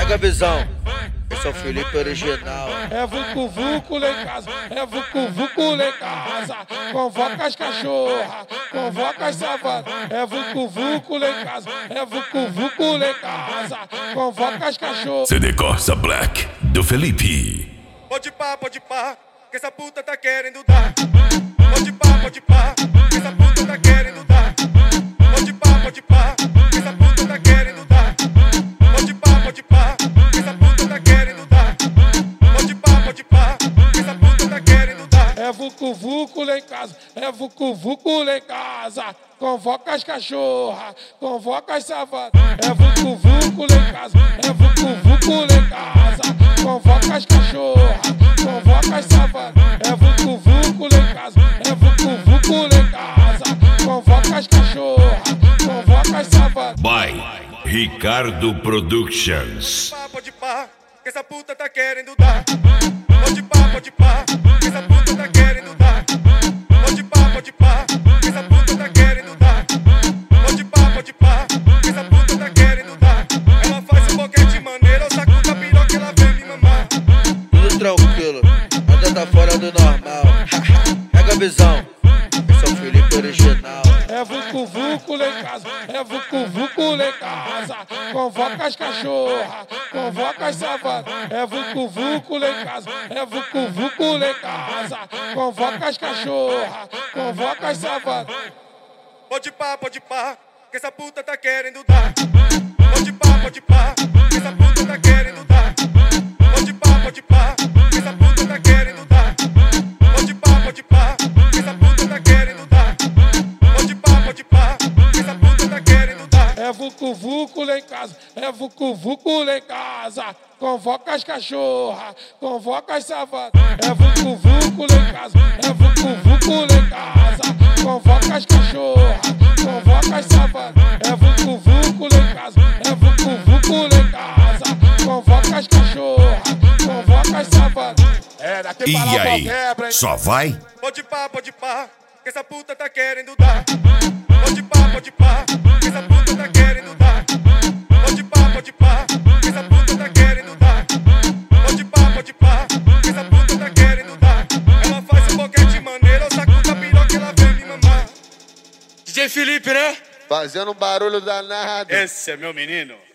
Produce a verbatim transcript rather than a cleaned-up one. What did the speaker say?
Pega a visão, esse é o Felipe original. É vucu vucu lá em casa, é vucu vucu lá em casa. Convoca as cachorras, convoca as savanas. É vucu vucu lá em casa, é vucu vucu lá em casa. Convoca as cachorras. C D Corsa Black do Felipe. Pode pá, pode pá, que essa puta tá querendo dar. Pode pá, pode pá, que essa puta tá querendo dar. Pode pá, pode pá, que essa puta tá querendo dar. Pode pá, pode pá, que essa puta tá querendo dar. Pode pá, pode pá, que essa puta tá querendo dar. É vucu vucu lá em casa, é vucu vucu lá em casa. Convoca as cachorras, convoca as savanas. É vucu vucu lá em casa, é vucu vucu lá em casa. Convoca as cachorras, convoca as savanas. É vucu vucu lá em casa, é vucu vucu lá em casa. Convoca as cachorras, convoca as savanas. By Ricardo Productions. Pode pá, que essa puta tá querendo dar. Pode pá, pode pá, que essa puta tá querendo dar. Pode pá, pode pá, que essa puta tá querendo dar. Pode pá, pode pá, que essa puta tá querendo dar. Ela faz um boquete maneiro, eu saco da piroca e ela vem me mamar. Tudo tranquilo, nada tá fora do normal. Pega a visão, esse é o Felipe original. É vucu vucu lá em casa, é vucu vucu lá em casa. Convoca as cachorras, convoca as savanas. É vucu vucu lá em casa, é vucu vucu lá em casa. Convoca as cachorras, convoca as savanas. Pode pá, pode pá, que essa puta tá querendo dar. Pode pá, pode pá, que essa puta tá querendo dar. Pode pá, pode pá, que essa puta tá querendo dar. Pode pá, pode pá, que essa puta tá querendo dar. Pode pá, pode pá, que essa puta tá querendo dar. É vucu vucu lá em casa, é vucu vucu lá em casa. Convoca as cachorras, convoca as savanas. É vucu vucu lá em casa, é vucu vucu lá em casa. Convoca as cachorras, convoca as savanas. É vucu vucu lá em casa, é vucu vucu lá em casa. Convoca as cachorras, convoca as savanas. É, daqui E pra lá aí, quebra, hein? só vai? Pode pá, pode pá, que essa puta tá querendo dar. Pode pá, pode pá, que essa puta tá querendo dar. Pode pá, pode pá, que essa puta tá querendo dar. Pode pá, pode pá, que essa puta tá querendo dar. Ela faz um boquete maneiro, eu saco da piroca e ela vem me mamar. D J Felipe, né? Fazendo um barulho danado. Esse é meu menino.